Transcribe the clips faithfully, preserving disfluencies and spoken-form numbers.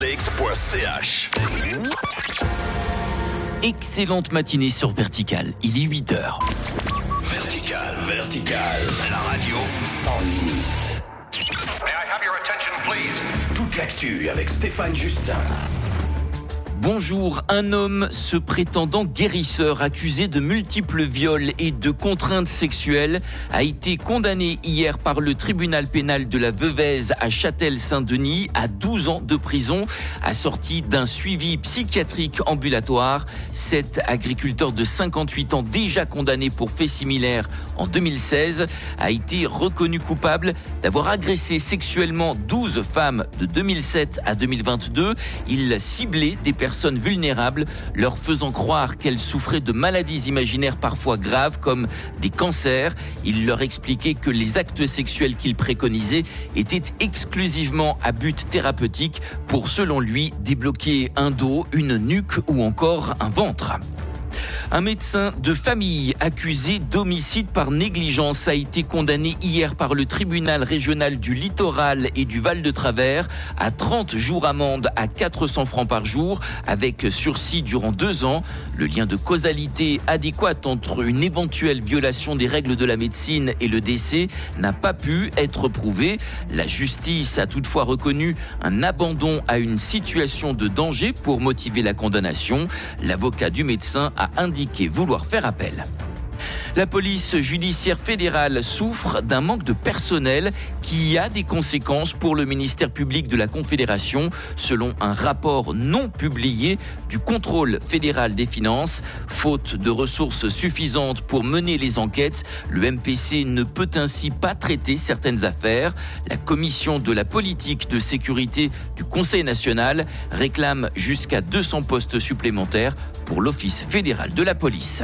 X point C H. Excellente matinée sur Vertical, il est huit heures. Vertical, Vertical, la radio sans limite. May I have your attention, please? Toute l'actu avec Stéphane Justin. Bonjour, un homme se prétendant guérisseur accusé de multiples viols et de contraintes sexuelles a été condamné hier par le tribunal pénal de la Veuvez à Châtel-Saint-Denis à douze ans de prison, assorti d'un suivi psychiatrique ambulatoire. Cet agriculteur de cinquante-huit ans, déjà condamné pour faits similaires en deux mille seize, a été reconnu coupable d'avoir agressé sexuellement douze femmes de deux mille sept à deux mille vingt-deux. Il ciblait des personnes personnes vulnérables, leur faisant croire qu'elles souffraient de maladies imaginaires parfois graves comme des cancers. Il leur expliquait que les actes sexuels qu'il préconisait étaient exclusivement à but thérapeutique pour, selon lui, débloquer un dos, une nuque ou encore un ventre. Un médecin de famille accusé d'homicide par négligence a été condamné hier par le tribunal régional du Littoral et du Val-de-Travers à trente jours amende à quatre cents francs par jour avec sursis durant deux ans. Le lien de causalité adéquate entre une éventuelle violation des règles de la médecine et le décès n'a pas pu être prouvé. La justice a toutefois reconnu un abandon à une situation de danger pour motiver la condamnation. L'avocat du médecin a indiqué vouloir faire appel. La police judiciaire fédérale souffre d'un manque de personnel qui a des conséquences pour le ministère public de la Confédération, selon un rapport non publié du contrôle fédéral des finances. Faute de ressources suffisantes pour mener les enquêtes, le M P C ne peut ainsi pas traiter certaines affaires. La commission de la politique de sécurité du Conseil national réclame jusqu'à deux cents postes supplémentaires pour l'Office fédéral de la police.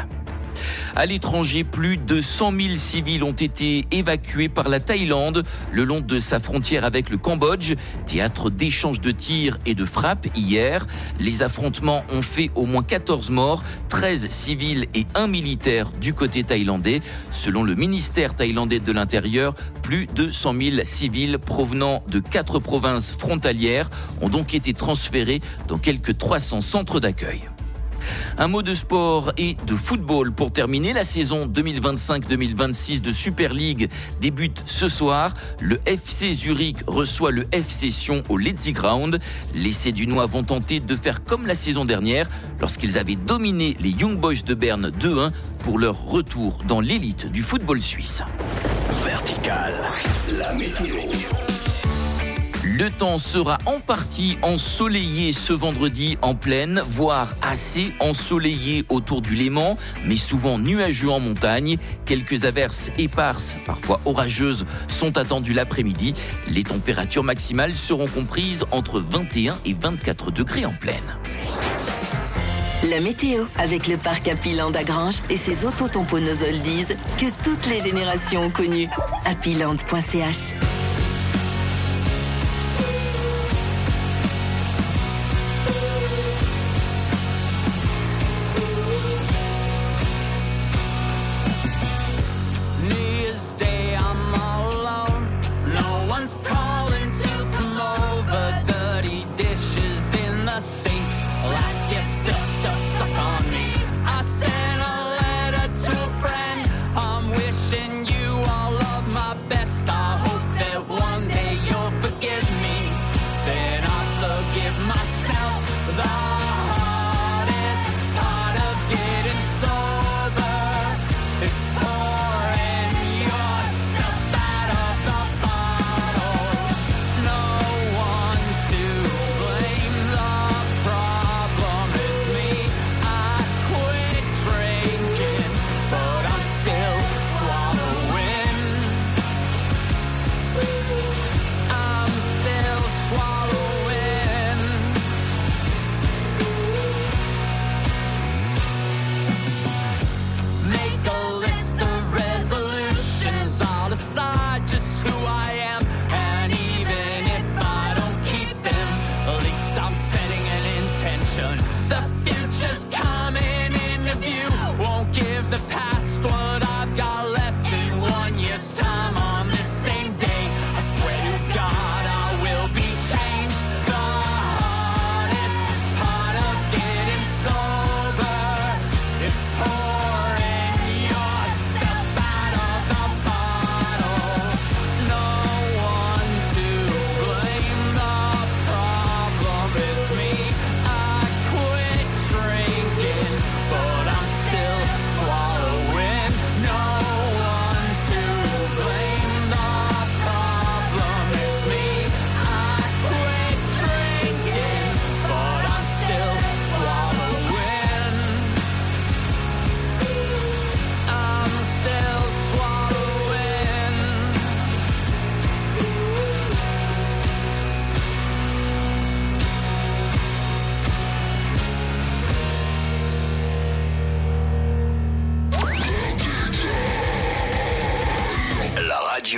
À l'étranger, plus de cent mille civils ont été évacués par la Thaïlande le long de sa frontière avec le Cambodge, théâtre d'échanges de tirs et de frappes hier. Les affrontements ont fait au moins quatorze morts, treize civils et un militaire du côté thaïlandais. Selon le ministère thaïlandais de l'Intérieur, plus de cent mille civils provenant de quatre provinces frontalières ont donc été transférés dans quelques trois cents centres d'accueil. Un mot de sport et de football pour terminer. La saison deux mille vingt-cinq deux mille vingt-six de Super League débute ce soir. Le F C Zurich reçoit le F C Sion au Letzigrund. Les Sédunois vont tenter de faire comme la saison dernière lorsqu'ils avaient dominé les Young Boys de Berne deux un pour leur retour dans l'élite du football suisse. Vertical, la météo. Le temps sera en partie ensoleillé ce vendredi en plaine, voire assez ensoleillé autour du Léman, mais souvent nuageux en montagne. Quelques averses éparses, parfois orageuses, sont attendues l'après-midi. Les températures maximales seront comprises entre vingt et un et vingt-quatre degrés en plaine. La météo avec le parc Happyland à Granges et ses autotamponneuses oldies que toutes les générations ont connues. happyland point c h. Calling to come over, dirty dishes in the sink, last asbestos stuck on me. I sent a letter to a friend, I'm wishing you all of my best. I hope that one day you'll forgive me, then I'll forgive myself. The hardest part of getting sober is pouring yourself out of the bottle. No one to blame, the problem is me. I quit drinking, but I'm still swallowing. I'm still swallowing. Make a list of resolutions, I'll decide just who I am. And even if I don't keep them, at least I'm setting an intention. The future's coming into view, won't give the past what I've got left. In one year's time on this same day, I swear to God I will be changed. The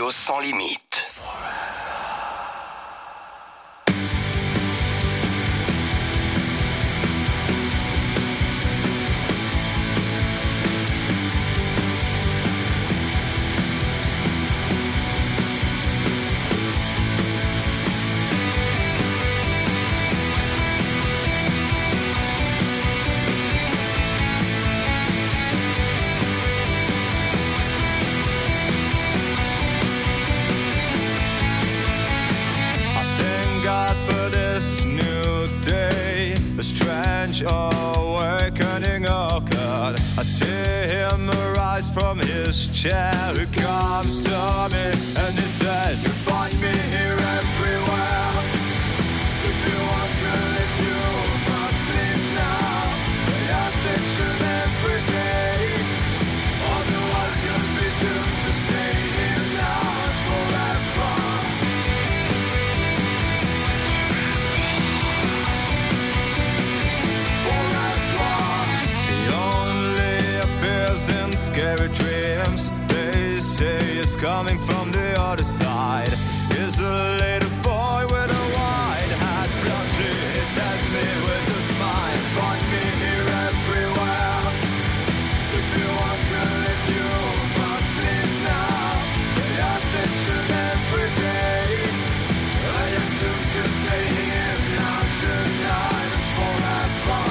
radio sans limite. Awakening, oh God, I see him arise from his chair. He comes to me and he says, you find me here everywhere. If you want to live, you must live now. Pay attention every day, otherwise you'll be doomed to stay here now and forever. Scary dreams, they say it's coming from the other side. Here's a little boy with a white hat, bluntly he tells me with a smile, find me here everywhere. If you want to live, you must live now. Pay attention every day. I am doomed to stay here now, tonight and forever.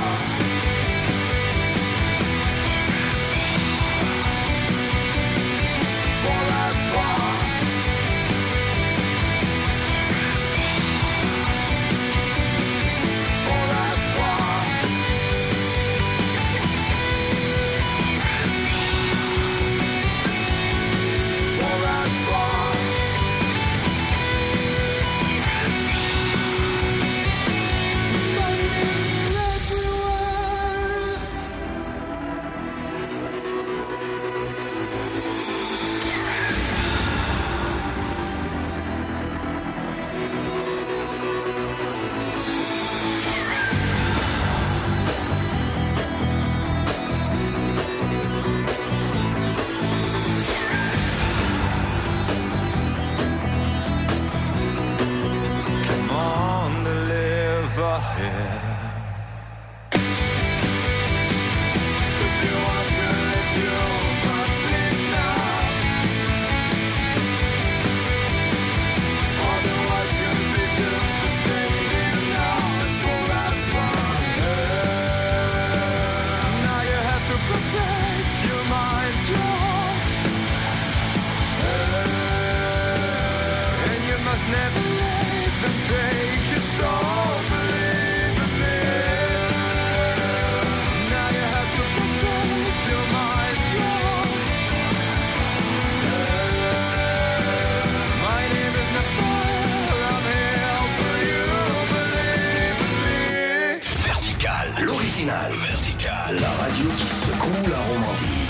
Vertical, la radio qui secoue la Romandie.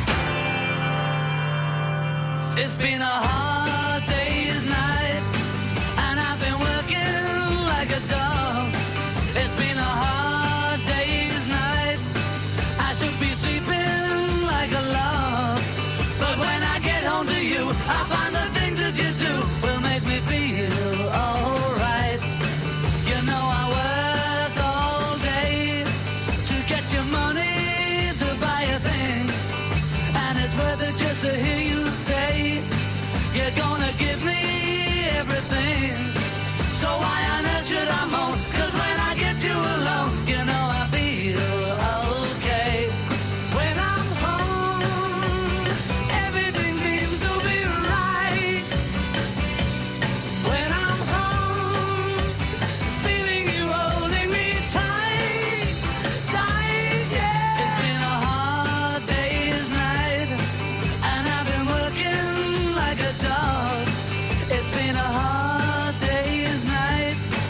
It's been a hard day's night, and I've been working like a dog. It's been a hard day's night, I should be sleeping like a log. But when I get home to you, I find the things that you do will make me feel alright. You know I work all day to get your money to buy a thing, and it's worth it just to hear you say you're gonna give me everything. So why on earth should I moan? 'Cause when I get you alone, you know I feel okay. When I'm home, everything seems to be right. When I'm home, feeling you holding me tight, tight, yeah. It's been a hard day's night, and I've been working like a dog. It's been a hard day's night,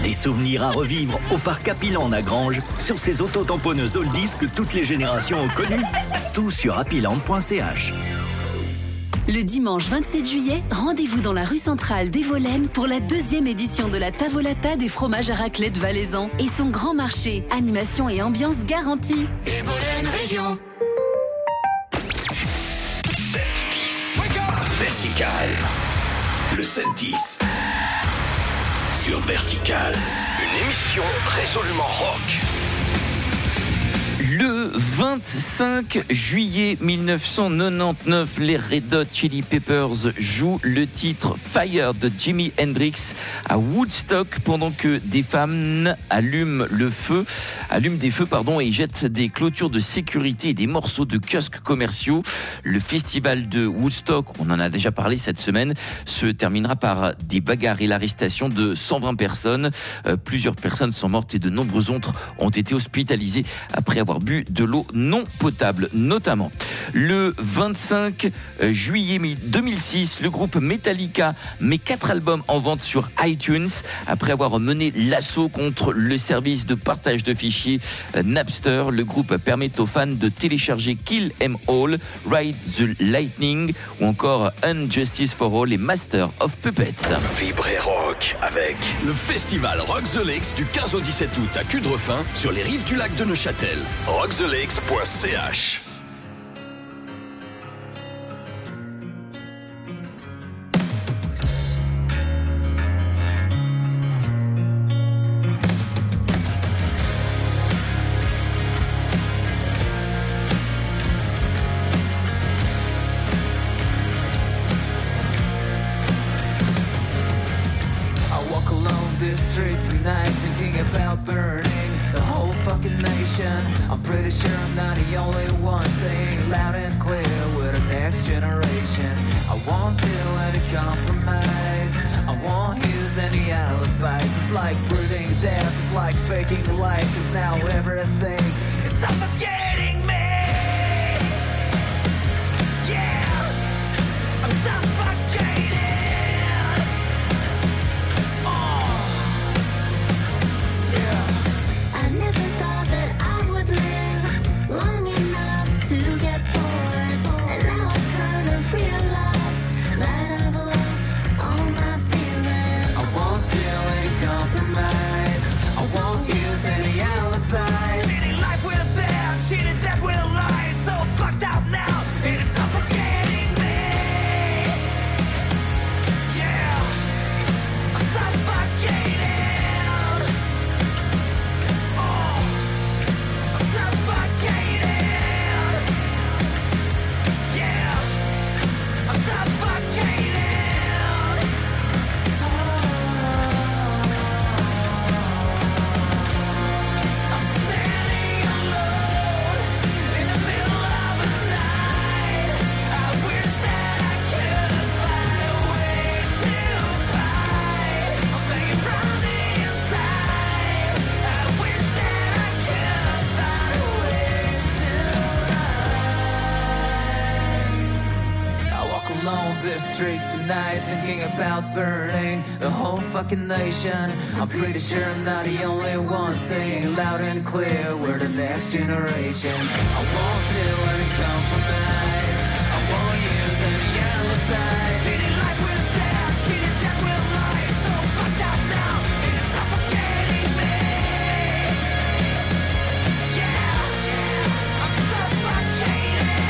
Des souvenirs à revivre au parc Happyland à Granges sur ces autotamponneuses oldies que toutes les générations ont connues. Tout sur happyland point c h. Le dimanche vingt-sept juillet, rendez-vous dans la rue centrale d'Evolène pour la deuxième édition de la Tavolata des fromages à raclette valaisan et son grand marché. Animation et ambiance garantie. Evolène Région. sept dix. Vertical. Le sept dix. Sur Vertical. Une émission résolument rock. Le vingt-cinq juillet mille neuf cent quatre-vingt-dix-neuf, les Red Hot Chili Peppers jouent le titre Fire de Jimi Hendrix à Woodstock pendant que des femmes allument le feu, allument des feux pardon, et jettent des clôtures de sécurité et des morceaux de kiosques commerciaux. Le festival de Woodstock, on en a déjà parlé cette semaine, se terminera par des bagarres et l'arrestation de cent vingt personnes. Euh, plusieurs personnes sont mortes et de nombreux autres ont été hospitalisés après avoir bu de l'eau non potable, notamment. Le vingt-cinq juillet deux mille six, le groupe Metallica met quatre albums en vente sur iTunes après avoir mené l'assaut contre le service de partage de fichiers Napster. Le groupe permet aux fans de télécharger Kill 'Em All, Ride the Lightning ou encore Unjustice for All et Master of Puppets. Vibrez rock avec le festival Rock the Lakes du quinze au dix-sept août à Cudrefin sur les rives du lac de Neuchâtel. rock the lakes point c h. I'm pretty sure I'm not the only one saying loud and clear with the next generation. I won't do any compromise, I won't use any alibis. It's like brooding death, it's like faking life, cause now everything is suffocating me. Yeah, I'm suffocating. Oh, yeah. I never thought that I would live long enough to get bored, and now I kind of realize that I've lost all my feelings. I won't do any compromise, I won't use any alibis. Cheating life with them, cheating death with lies. So fucked up now, it's suffocating me. Yeah, I'm suffocating. This street tonight, thinking about burning the whole fucking nation. I'm pretty sure I'm not the only one saying loud and clear we're the next generation. I won't do any compromise, I won't use any alibis. Cheating life with death, cheating death with lies. So fucked up now, it's suffocating me. Yeah, I'm suffocating.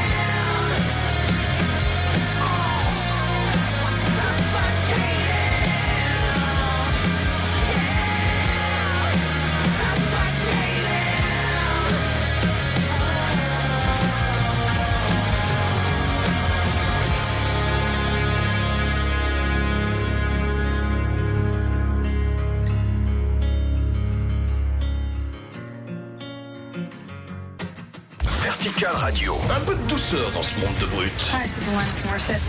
Vertical Radio. Un peu de douceur dans ce monde de brut. Hi, this is Alanis Morissette.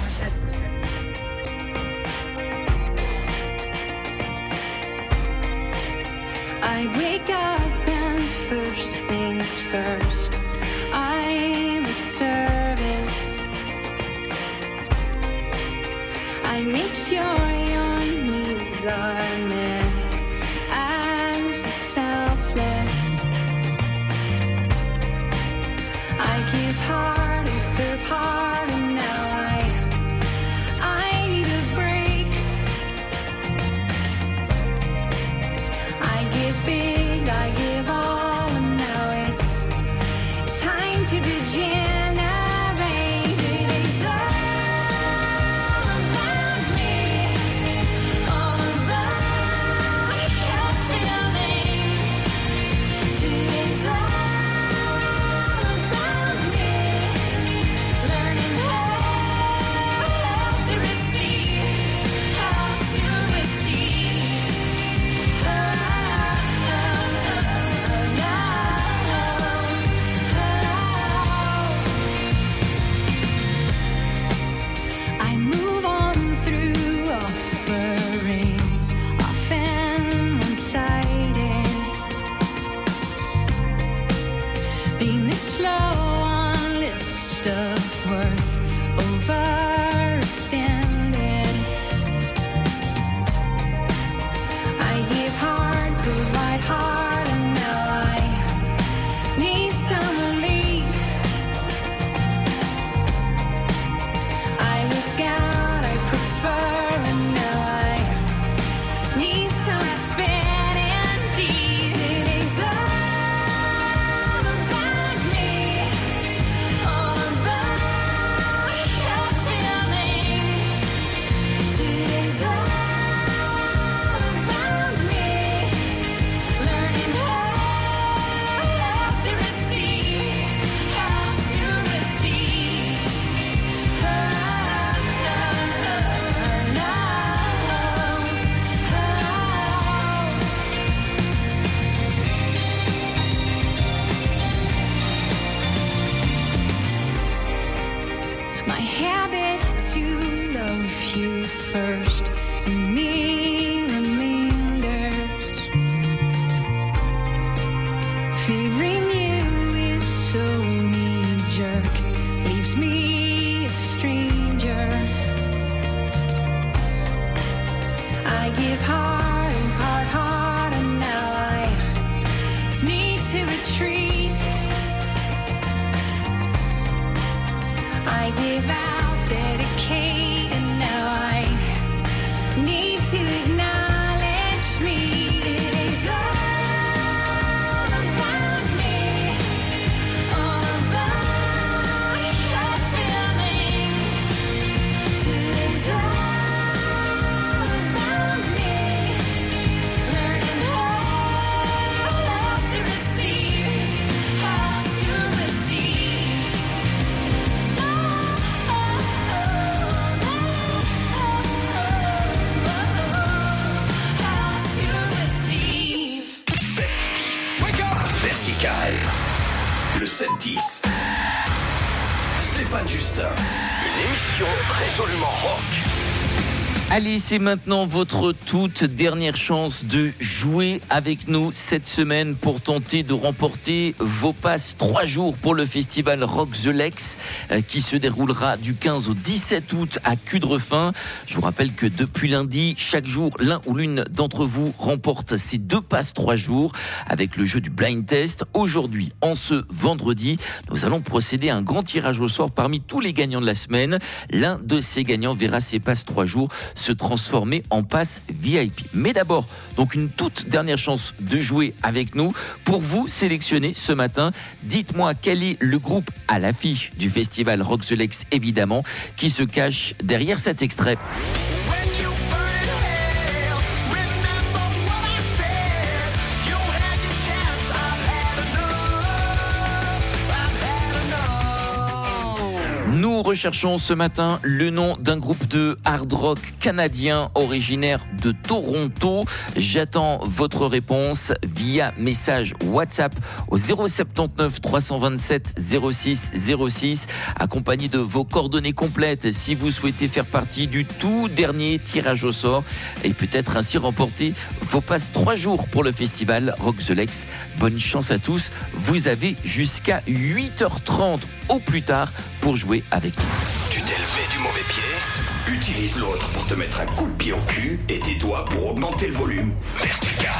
I wake up and first things first, I'm at service. I make sure your needs are met. I first and me reminders. Favoring you is so knee-jerk, leaves me a stranger. I give heart and part heart and now I need to retreat. I give out, dedicate, and now I need to acknowledge me. Today's all about me, all about your feeling. Today's all about me, learning how to receive, how to receive. Vertical. Le sept dix. Stéphane Justin. Une émission résolument rock. Allez, c'est maintenant votre toute dernière chance de jouer avec nous cette semaine pour tenter de remporter vos passes trois jours pour le festival Rock the Lex euh, qui se déroulera du quinze au dix-sept août à Cudrefin. Je vous rappelle que depuis lundi, chaque jour, l'un ou l'une d'entre vous remporte ces deux passes trois jours avec le jeu du blind test. Aujourd'hui, en ce vendredi, nous allons procéder à un grand tirage au sort parmi tous les gagnants de la semaine. L'un de ces gagnants verra ses passes trois jours se transformer en passe V I P. Mais d'abord, donc une toute dernière chance de jouer avec nous. Pour vous sélectionner ce matin, dites-moi quel est le groupe à l'affiche du festival Rock the Lex, évidemment, qui se cache derrière cet extrait. Nous recherchons ce matin le nom d'un groupe de hard rock canadien originaire de Toronto. J'attends votre réponse via message WhatsApp au zéro sept neuf trois deux sept zéro six zéro six, accompagné de vos coordonnées complètes si vous souhaitez faire partie du tout dernier tirage au sort et peut-être ainsi remporter vos passes trois jours pour le festival Rock the Lex. Bonne chance à tous. Vous avez jusqu'à huit heures trente au plus tard pour jouer avec nous. Tu t'es levé du mauvais pied? Utilise l'autre pour te mettre un coup de pied au cul et tes doigts pour augmenter le volume. Vertical.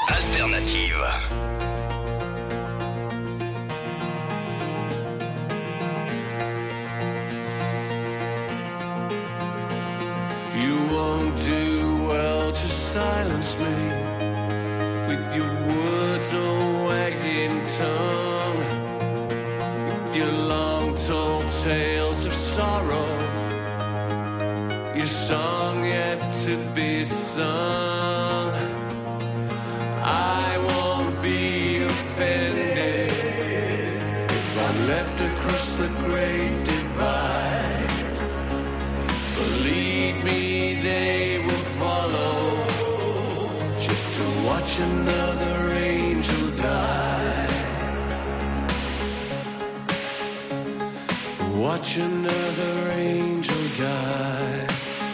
Alternative. You won't do well to silence me with your words or wagging tongue, with your long-told tales of sorrow, your song yet to be sung. I won't be offended if I'm left across the great divide. Believe me, they will follow just to watch another angel die. Watch another angel die.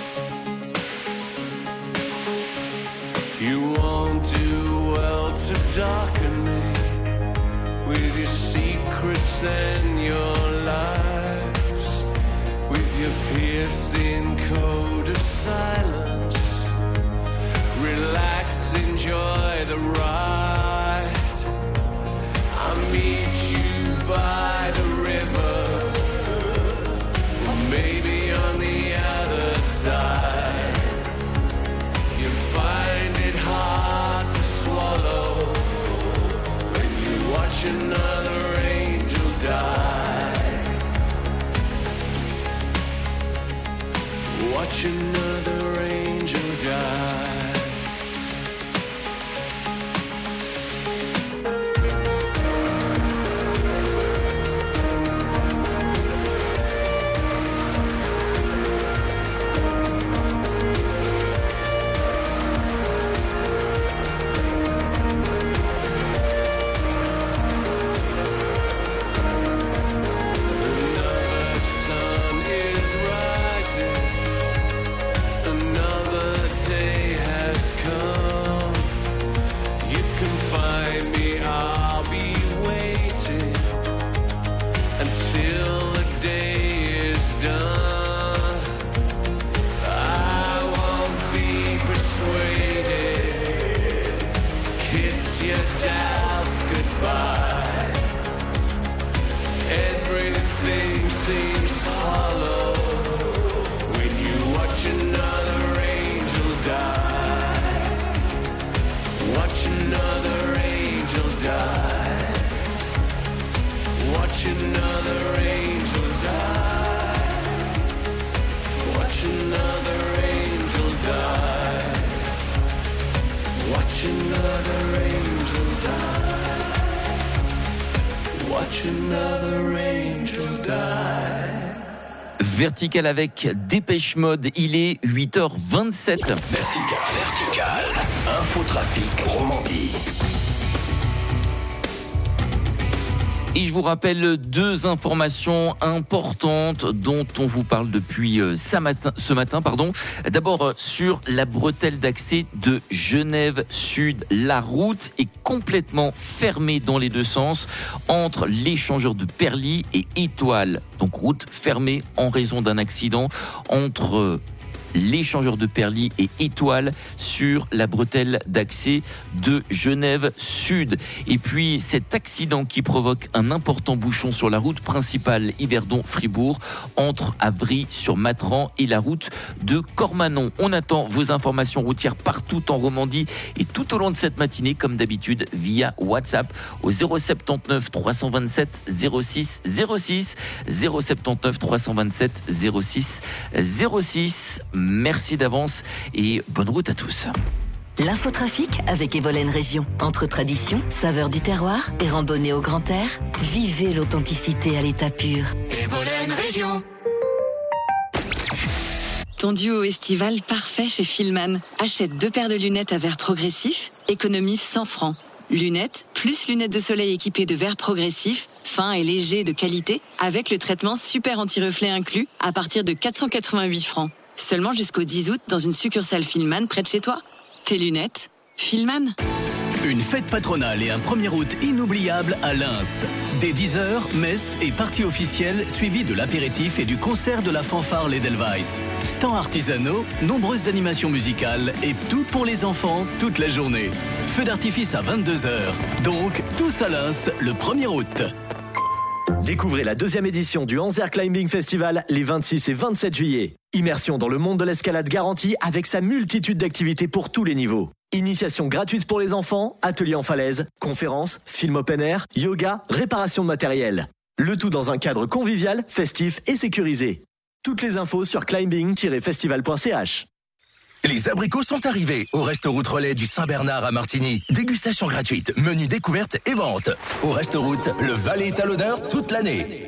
You won't do well to darken me with your secrets and your lies, with your piercing code of silence. Relax, enjoy the ride. I'll meet you by the river, or maybe on the other side. You find it hard to swallow when you watch another angel die. Watch another angel die. Another sun is rising. Another day has come. You can find me, I'll be waiting until the day is done. I won't be persuaded. Kiss your doubts goodbye. Everything seems hollow when you watch another angel die. Watch another angel die. Watch another angel die. Watch another angel die. Watch another angel die. Watch another angel die. Vertical avec Dépêche Mode, il est huit heures vingt-sept. Vertical, vertical. Infotrafic Romandie. Et je vous rappelle deux informations importantes dont on vous parle depuis ce matin. Ce matin pardon. D'abord, sur la bretelle d'accès de Genève Sud, la route est complètement fermée dans les deux sens entre l'échangeur de Perly et Étoile. Donc route fermée en raison d'un accident entre l'échangeur de Perly et Étoile sur la bretelle d'accès de Genève Sud. Et puis cet accident qui provoque un important bouchon sur la route principale Yverdon-Fribourg entre Avry-sur-Matran et la route de Cormanon. On attend vos informations routières partout en Romandie et tout au long de cette matinée comme d'habitude via WhatsApp au zéro sept neuf trois cent vingt-sept zéro six zéro six zéro sept neuf trois cent vingt-sept zéro six zéro six. Merci d'avance et bonne route à tous. L'infotrafic avec Evolène Région. Entre tradition, saveur du terroir et randonnée au grand air, vivez l'authenticité à l'état pur. Evolène Région. Ton duo estival parfait chez Filman. Achète deux paires de lunettes à verre progressif, économise cent francs. Lunettes, plus lunettes de soleil équipées de verre progressif, fin et léger de qualité, avec le traitement super anti-reflet inclus, à partir de quatre cent quatre-vingt-huit francs. Seulement jusqu'au dix août dans une succursale Filman près de chez toi. Tes lunettes, Filman. Une fête patronale et un premier août inoubliable à Lens. Dès dix heures, messe et partie officielle suivie de l'apéritif et du concert de la fanfare l'Edelweiss. Stands artisanaux, nombreuses animations musicales et tout pour les enfants toute la journée. Feu d'artifice à vingt-deux heures. Donc, tous à Lens le premier août. Découvrez la deuxième édition du Anzer Climbing Festival les vingt-six et vingt-sept juillet. Immersion dans le monde de l'escalade garantie avec sa multitude d'activités pour tous les niveaux. Initiation gratuite pour les enfants, ateliers en falaise, conférences, films open air, yoga, réparation de matériel. Le tout dans un cadre convivial, festif et sécurisé. Toutes les infos sur climbing tiret festival point c h. Les abricots sont arrivés au Restaurant Relais du Saint-Bernard à Martigny. Dégustation gratuite, menu découverte et vente. Au Restaurant, le Valais est à l'honneur toute l'année.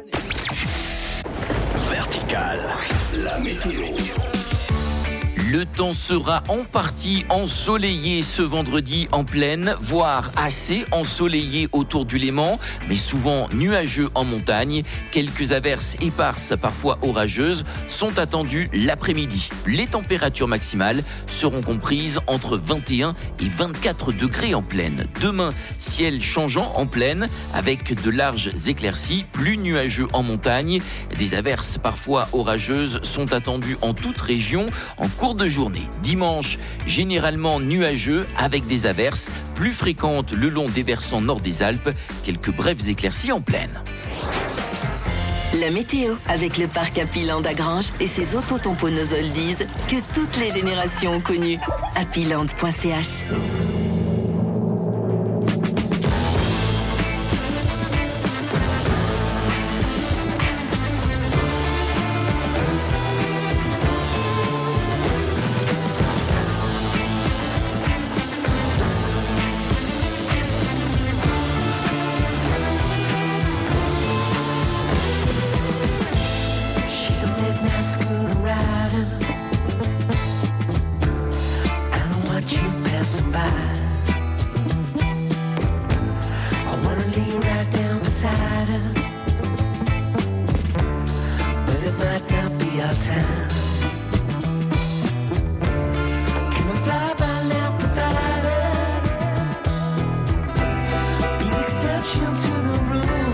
Vertical, la météo. Le temps sera en partie ensoleillé ce vendredi en plaine, voire assez ensoleillé autour du Léman, mais souvent nuageux en montagne. Quelques averses éparses, parfois orageuses, sont attendues l'après-midi. Les températures maximales seront comprises entre vingt et un et vingt-quatre degrés en plaine. Demain, ciel changeant en plaine, avec de larges éclaircies, plus nuageux en montagne. Des averses parfois orageuses sont attendues en toute région en cours de journée. Dimanche, généralement nuageux avec des averses plus fréquentes le long des versants nord des Alpes. Quelques brèves éclaircies en plaine. La météo avec le parc Happyland à Granges et ses autotamponneuses oldies que toutes les générations ont connues. happyland point c h. She's a midnight scooter rider. I don't watch you passing by. I wanna lay right down beside her, but it might not be our time. Can we fly by now, provider? Be the exception to the rule.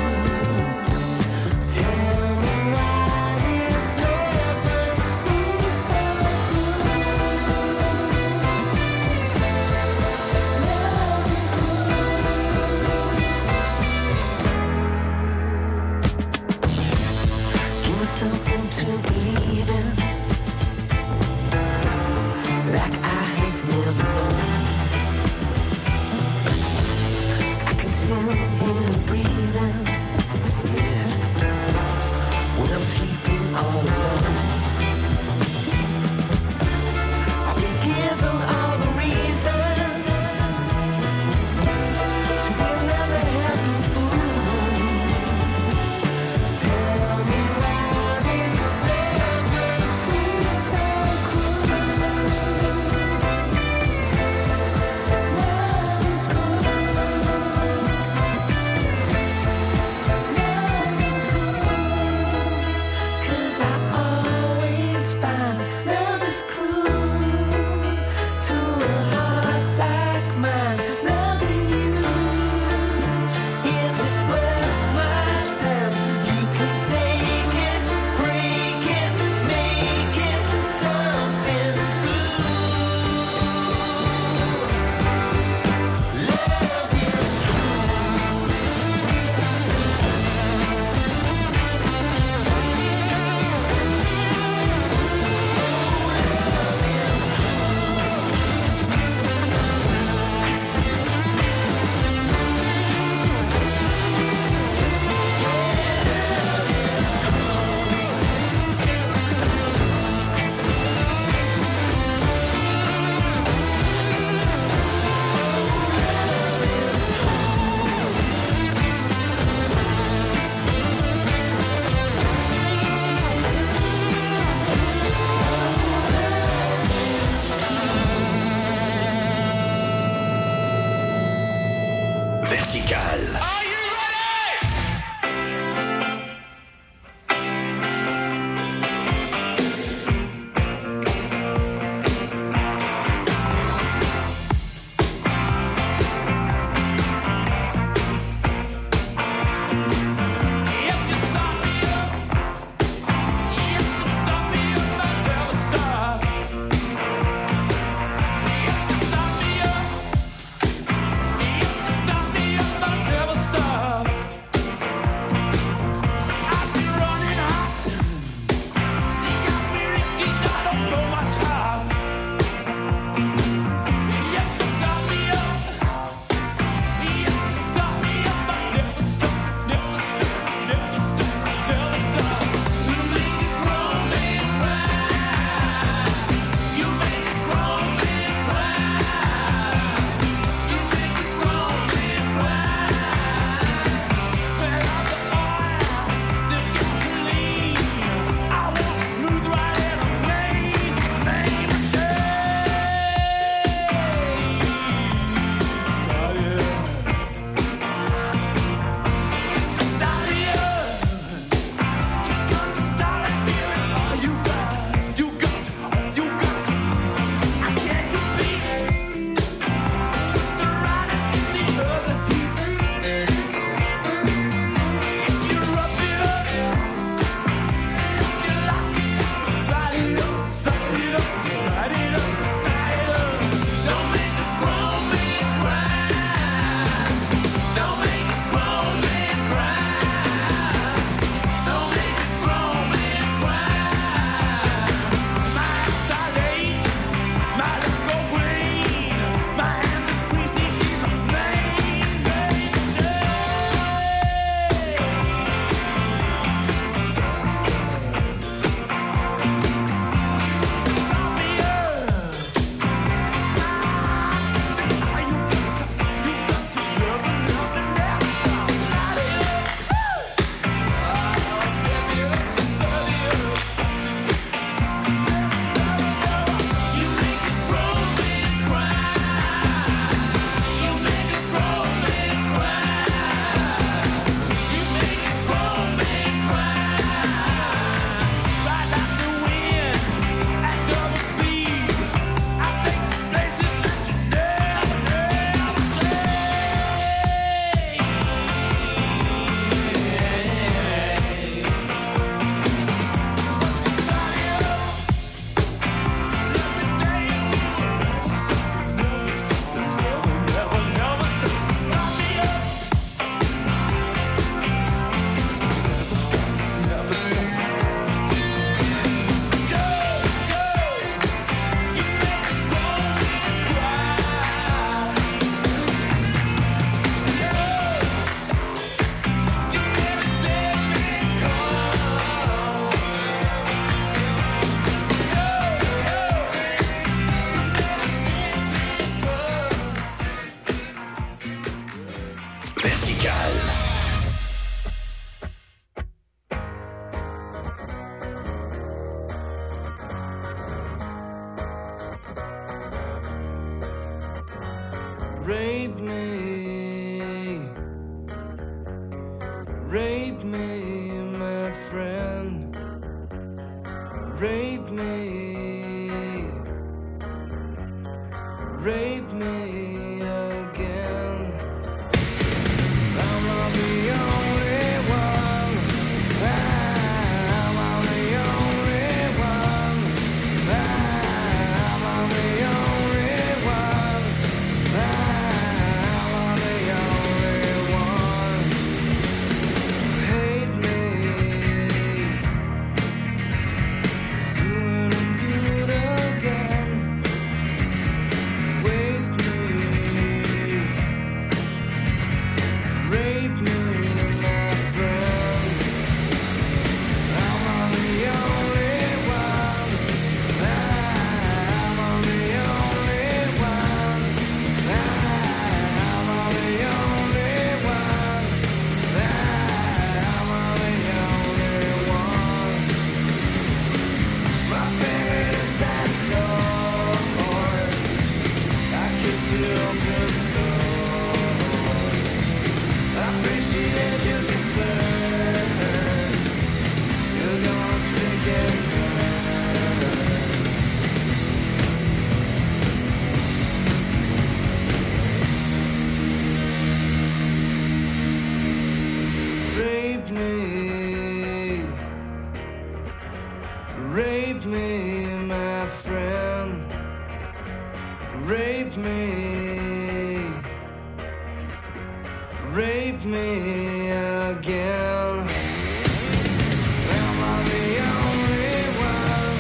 Tell me why this love must be so cruel. Love is cruel. Give me something to believe in, like I have never known. I can still hear her breathing, yeah, when I'm sleeping all alone. I've been given all the reasons to be never happy fool. Tell me why this love must be so cruel. Love is cruel. Love is cruel. 'Cause I always find love is cruel to a heart like mine. Loving you, is it worth my time? You can take it, break it, make it something blue. Love is Vertical. Vertical. Rape me, rape me, my friend. Rape me, rape me again. I'm not the only one. I'm not the only one. I'm not the only one. I'm the only one. Hate me, good and good again. Waste me, rape me, my friend. I'm the only one. I'm the only one. I'm the only one. I'm the only one. My favorite dinosaurs. I kiss you on the sword. I appreciate your concern. You're gonna stick and rape me, rape me, my friend. Rape me, rape me again. Am I the only one?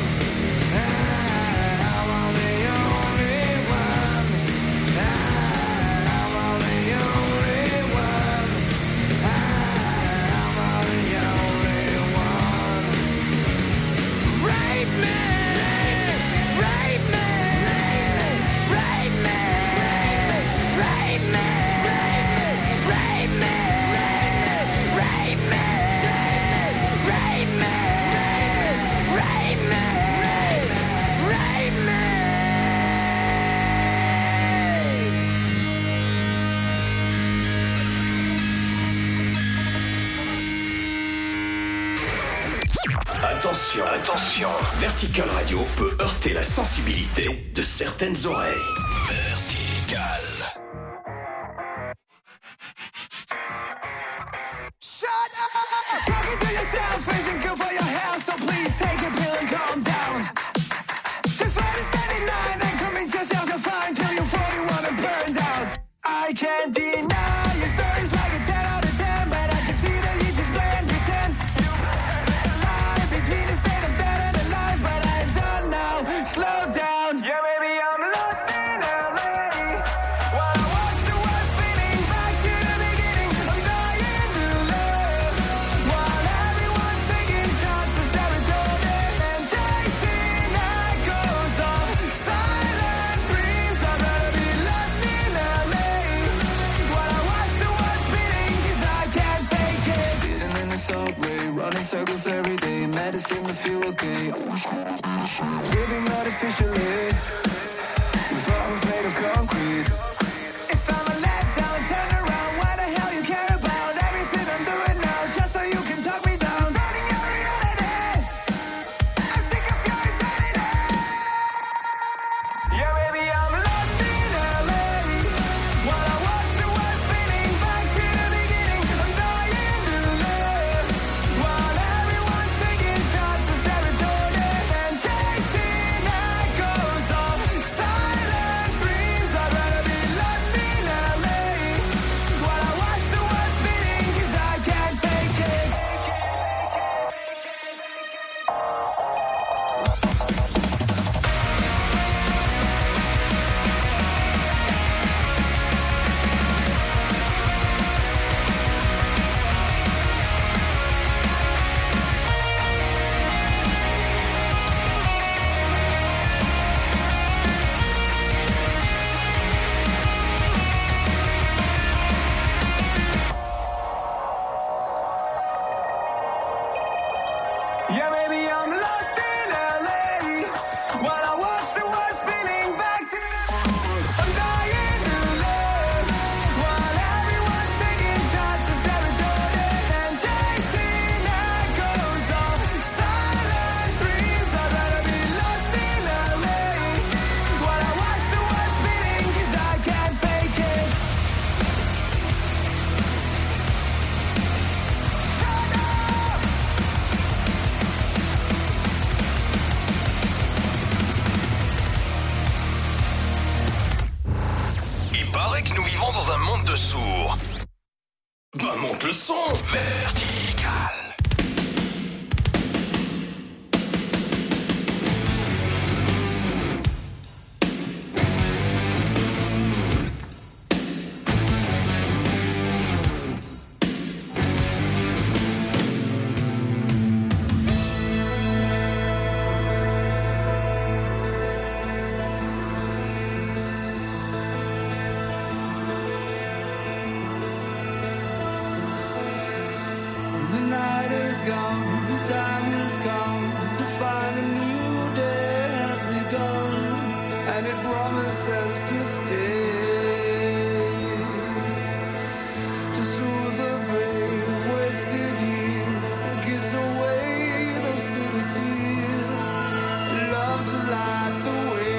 Am I the only one? Am I the only one? Am I the only one? Rape me, rape me, rape me, rape me, rape me, rape me, rape me, rape me, rape me. Attention, attention, Vertical Radio peut heurter la sensibilité de certaines oreilles. Vertical. Shut up! Talking to yourself isn't good for your health, so please take a pill and calm down. Just try to stand in line and convince yourself you're fine till you're forty-one and burned out. I can't deny your story's like a ten out of ten, but I can see that you just play and pretend. A line between a state of dead and alive, but I'm done now. Slow down. Yeah, baby, I'm lost in L A. While I watch the world spinning back to the beginning, I'm dying to love. While everyone's taking shots of serotonin and chasing echoes of silent dreams, I'd rather be lost in L A. While I watch the world spinning, 'cause I can't fake it. Speeding in the subway, running circles every day, medicine to feel okay. Living artificially, with lungs made of concrete. If I'm a letdown, turn around. Why the hell you care about everything I'm doing now? Just so you can talk me down. Starting your reality. I'm sick of your insanity. Yeah, baby, I'm lost in L A. While I watch the world spinning back to the beginning, I'm dying to live. While everyone's taking shots of serotonin and chasing echoes of silent dreams, I'd rather be sourd. Bah monte le son. Vertical. The night is gone, the time has come to find a new day has begun, and it promises to stay, to soothe the pain of wasted years, kiss away the bitter tears, love to light the way.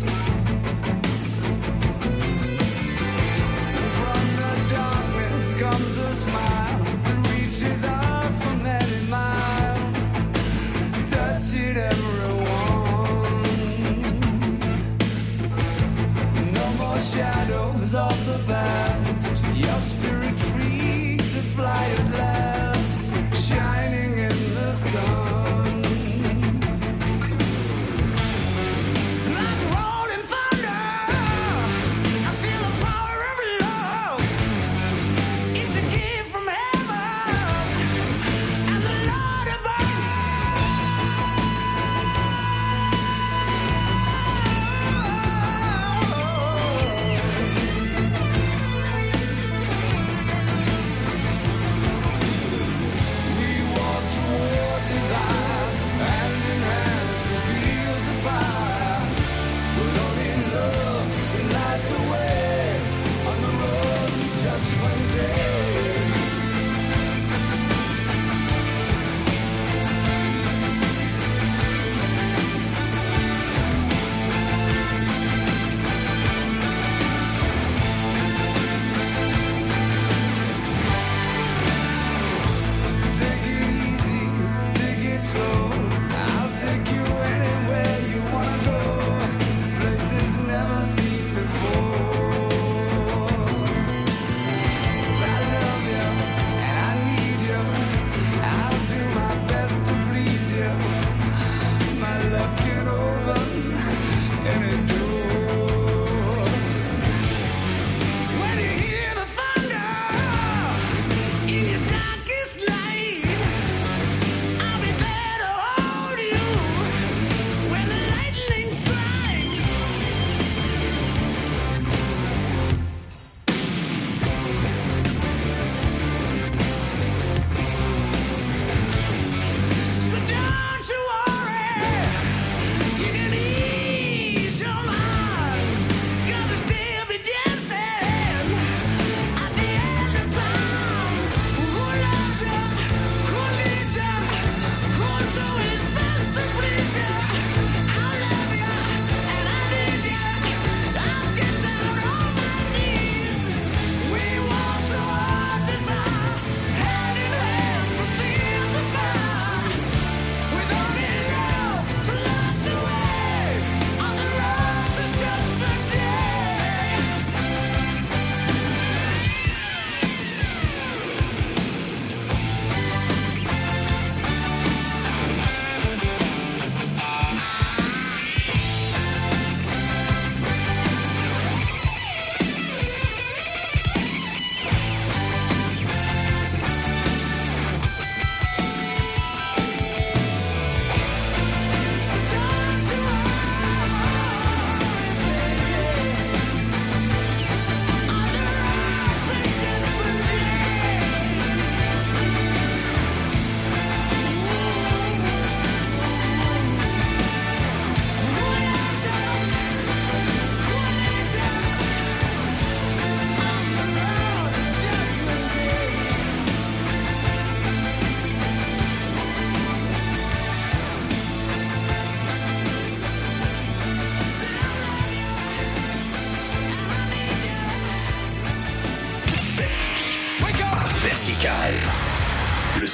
From the darkness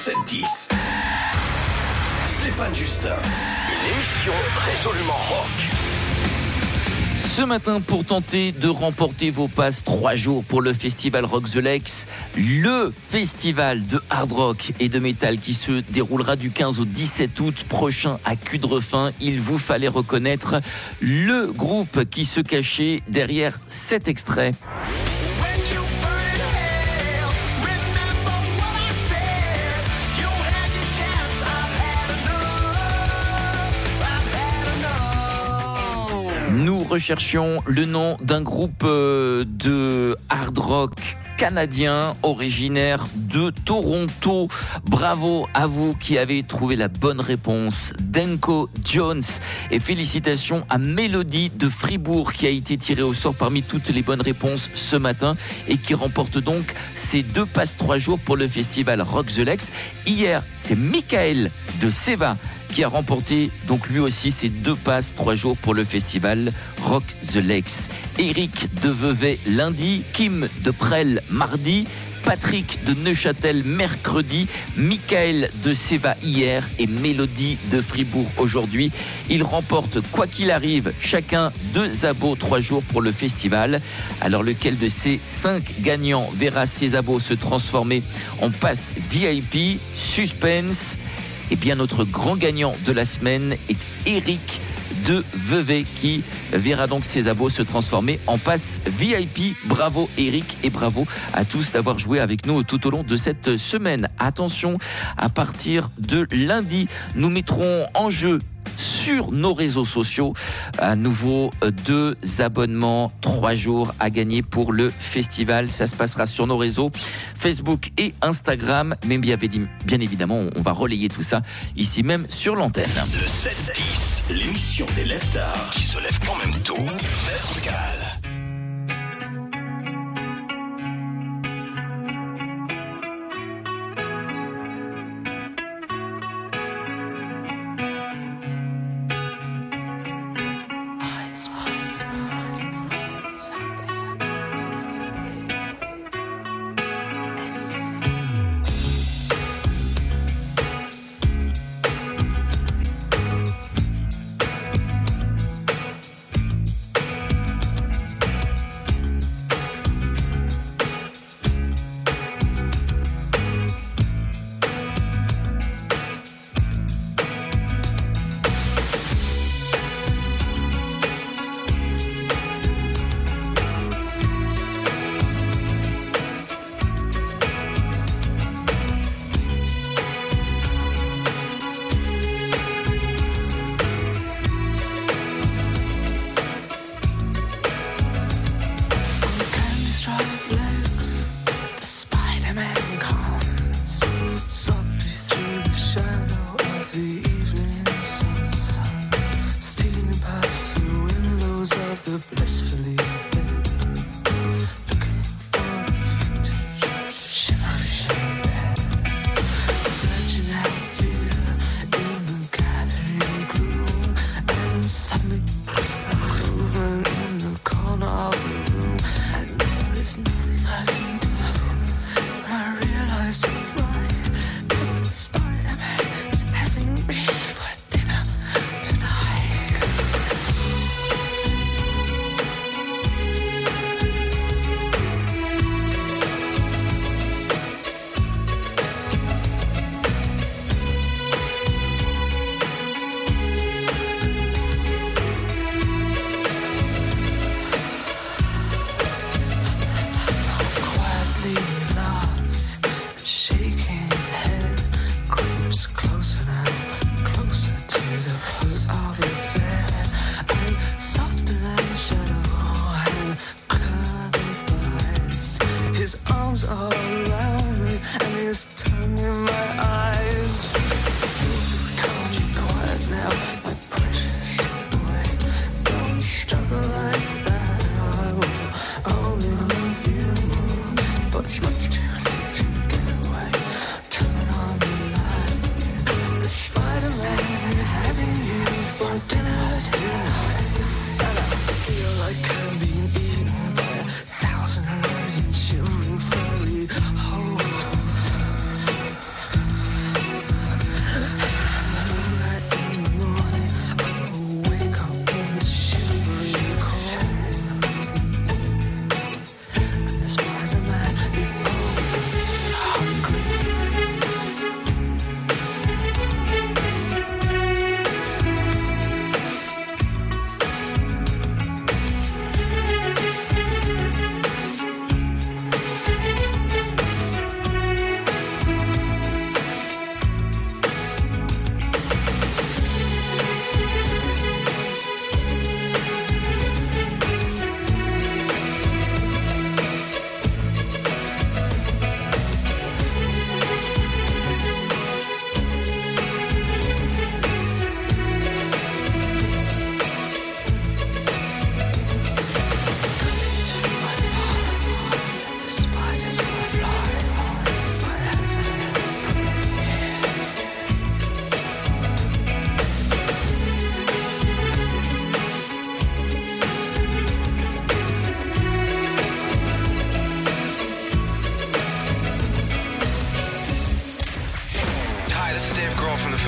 sept dix. Stéphane Justin, une émission résolument rock. Ce matin, pour tenter de remporter vos passes trois jours pour le festival Rock the Lex, le festival de hard rock et de métal qui se déroulera du quinze au dix-sept août prochain à Cudrefin, il vous fallait reconnaître le groupe qui se cachait derrière cet extrait. Nous recherchions le nom d'un groupe de hard rock canadien originaire de Toronto. Bravo à vous qui avez trouvé la bonne réponse. Denko Jones. Et félicitations à Mélodie de Fribourg qui a été tirée au sort parmi toutes les bonnes réponses ce matin et qui remporte donc ses deux passes trois jours pour le festival Rock the Lex. Hier, c'est Michael de Seva qui a remporté donc lui aussi ses deux passes trois jours pour le festival Rock the Lex. Eric de Vevey lundi, Kim de Presles mardi, Patrick de Neuchâtel mercredi, Michael de Seva hier et Mélodie de Fribourg aujourd'hui. Ils remportent quoi qu'il arrive chacun deux abos trois jours pour le festival. Alors lequel de ces cinq gagnants verra ses abos se transformer en passe V I P? Suspense. Et bien notre grand gagnant de la semaine est Eric de Vevey qui verra donc ses abos se transformer en passe V I P. Bravo Eric et bravo à tous d'avoir joué avec nous tout au long de cette semaine. Attention, à partir de lundi, nous mettrons en jeu sur nos réseaux sociaux à nouveau deux abonnements trois jours à gagner pour le festival. Ça se passera sur nos réseaux Facebook et Instagram, mais bien, bien évidemment on va relayer tout ça ici même sur l'antenne. Le sept dix, l'émission des leftards qui se lèvent quand même tôt. Vertical.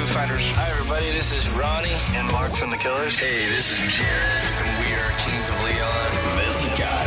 Foo Fighters. Hi, everybody. This is Ronnie And Mark from The Killers. Hey, this is Jared, and we are Kings of Leon. Vertical.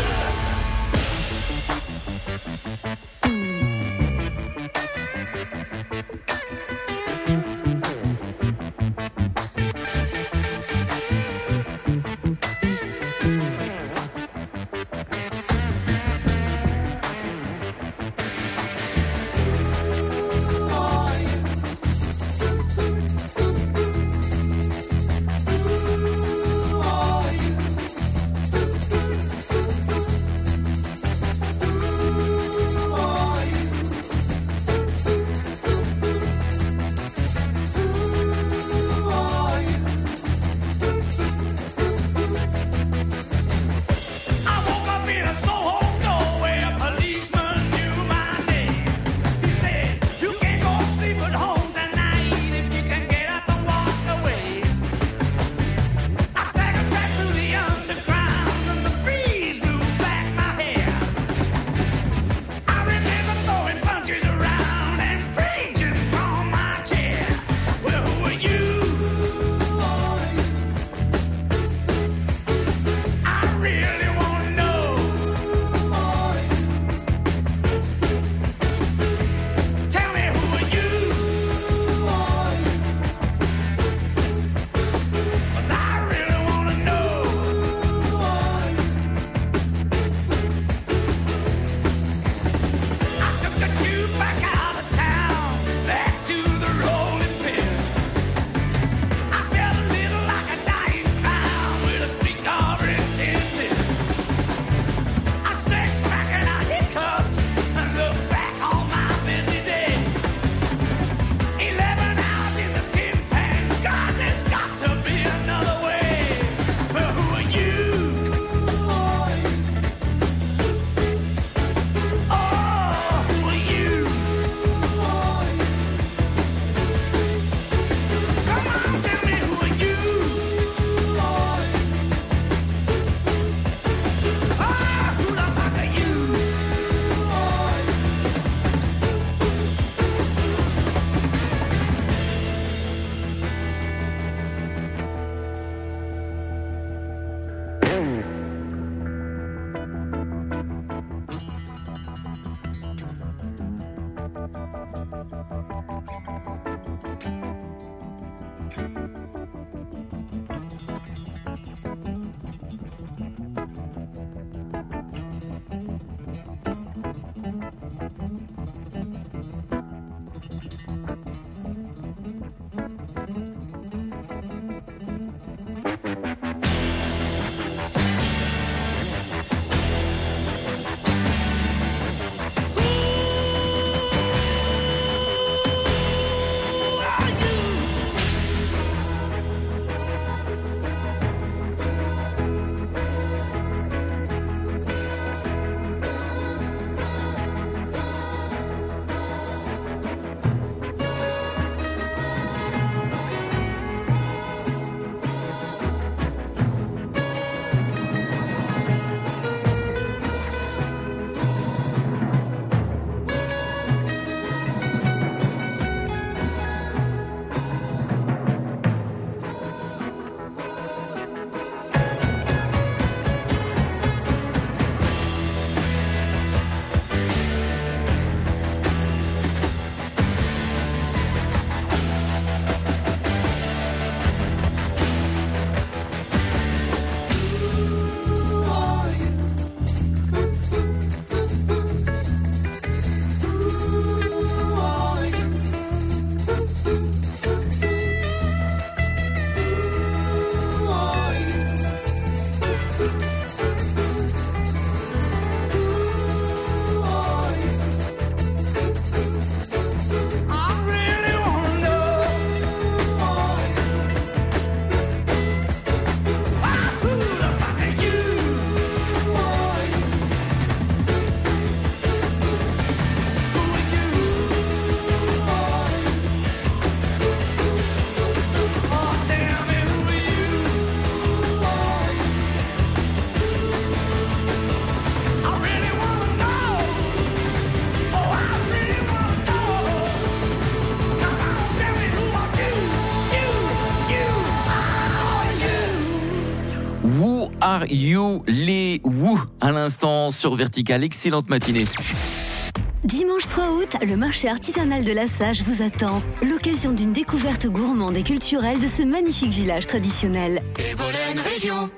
Are You Les Woo à l'instant sur Vertical. Excellente matinée. Dimanche trois août, le marché artisanal de la Sage vous attend. L'occasion d'une découverte gourmande et culturelle de ce magnifique village traditionnel. Evolen Région.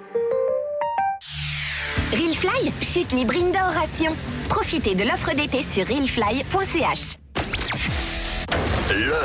Realfly, chute libre indoor ration. Profitez de l'offre d'été sur realfly point c h. L'heure